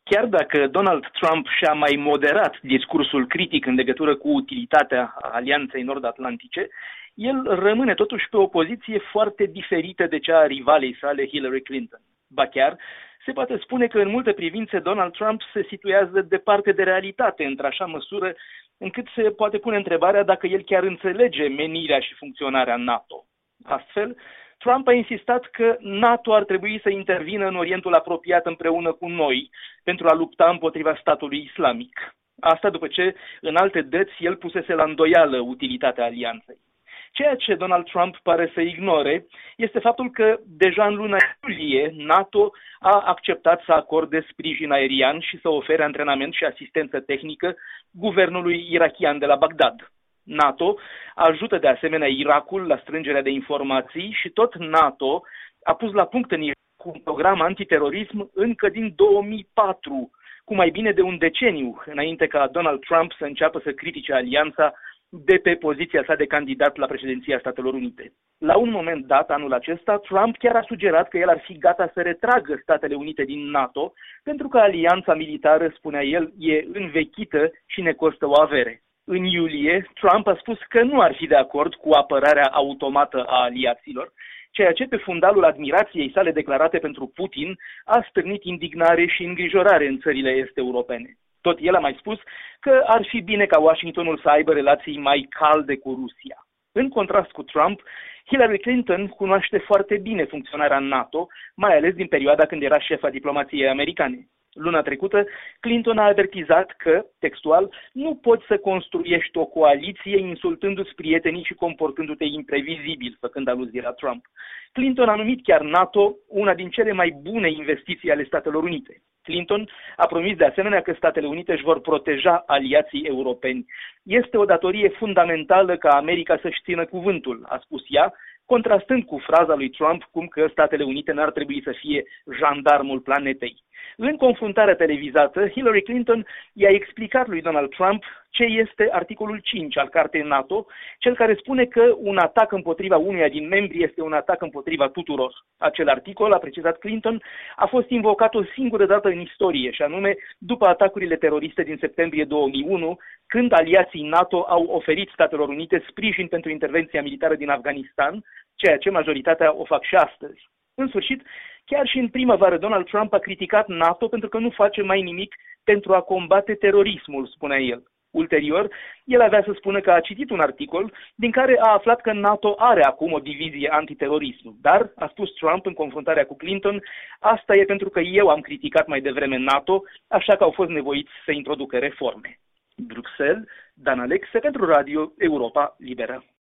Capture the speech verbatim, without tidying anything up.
Chiar dacă Donald Trump și-a mai moderat discursul critic în legătură cu utilitatea Alianței Nord-Atlantice, el rămâne totuși pe o poziție foarte diferită de cea a rivalei sale Hillary Clinton. Ba chiar, se poate spune că în multe privințe Donald Trump se situează departe de realitate, într-așa măsură încât se poate pune întrebarea dacă el chiar înțelege menirea și funcționarea NATO. Astfel, Trump a insistat că NATO ar trebui să intervină în Orientul apropiat împreună cu noi pentru a lupta împotriva statului islamic. Asta după ce, în alte dăți, el pusese la îndoială utilitatea alianței. Ceea ce Donald Trump pare să ignore este faptul că deja în luna iulie NATO a acceptat să acorde sprijin aerian și să ofere antrenament și asistență tehnică guvernului irachian de la Bagdad. NATO ajută de asemenea Irakul la strângerea de informații și tot NATO a pus la punct în Irak un program antiterorism încă din două mii patru, cu mai bine de un deceniu înainte ca Donald Trump să înceapă să critique alianța de pe poziția sa de candidat la președinția Statelor Unite. La un moment dat, anul acesta, Trump chiar a sugerat că el ar fi gata să retragă Statele Unite din NATO, pentru că alianța militară, spunea el, e învechită și ne costă o avere. În iulie, Trump a spus că nu ar fi de acord cu apărarea automată a aliaților, ceea ce, pe fundalul admirației sale declarate pentru Putin, a stârnit indignare și îngrijorare în țările est-europene. Tot el a mai spus că ar fi bine ca Washingtonul să aibă relații mai calde cu Rusia. În contrast cu Trump, Hillary Clinton cunoaște foarte bine funcționarea NATO, mai ales din perioada când era șefa diplomației americane. Luna trecută, Clinton a avertizat că, textual, nu poți să construiești o coaliție insultându-ți prietenii și comportându-te imprevizibil, făcând aluzie la Trump. Clinton a numit chiar NATO una din cele mai bune investiții ale Statelor Unite. Clinton a promis de asemenea că Statele Unite își vor proteja aliații europeni. Este o datorie fundamentală ca America să-și țină cuvântul, a spus ea, contrastând cu fraza lui Trump cum că Statele Unite n-ar trebui să fie jandarmul planetei. În confruntarea televizată, Hillary Clinton i-a explicat lui Donald Trump ce este articolul cinci al Cartei NATO, cel care spune că un atac împotriva unuia din membri este un atac împotriva tuturor. Acel articol, a precizat Clinton, a fost invocat o singură dată în istorie, și anume după atacurile teroriste din septembrie două mii unu, când aliații NATO au oferit Statelor Unite sprijin pentru intervenția militară din Afganistan, ceea ce majoritatea o fac și astăzi. În sfârșit, chiar și în primăvară, Donald Trump a criticat NATO pentru că nu face mai nimic pentru a combate terorismul, spunea el. Ulterior, el avea să spună că a citit un articol din care a aflat că NATO are acum o divizie antiterorism. Dar, a spus Trump în confruntarea cu Clinton, asta e pentru că eu am criticat mai devreme NATO, așa că au fost nevoiți să introducă reforme. Bruxelles, Dan Alexe pentru Radio Europa Liberă.